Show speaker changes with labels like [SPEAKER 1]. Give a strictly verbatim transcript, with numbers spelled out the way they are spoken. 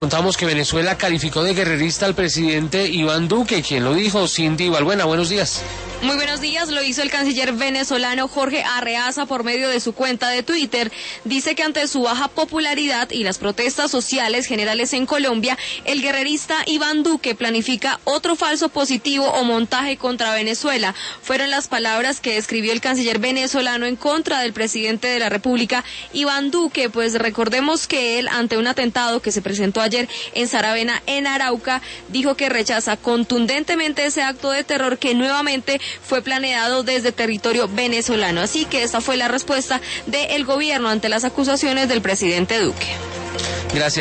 [SPEAKER 1] Contamos que Venezuela calificó de guerrerista al presidente Iván Duque, quien lo dijo. Cindy Balbuena, buenos días.
[SPEAKER 2] Muy buenos días, lo hizo el canciller venezolano Jorge Arreaza por medio de su cuenta de Twitter. Dice que ante su baja popularidad y las protestas sociales generales en Colombia, el guerrerista Iván Duque planifica otro falso positivo o montaje contra Venezuela. Fueron las palabras que escribió el canciller venezolano en contra del presidente de la República, Iván Duque, pues recordemos que él, ante un atentado que se presentó ayer en Saravena, en Arauca, dijo que rechaza contundentemente ese acto de terror que nuevamente fue planeado desde territorio venezolano. Así que esta fue la respuesta del gobierno ante las acusaciones del presidente Duque.
[SPEAKER 1] Gracias.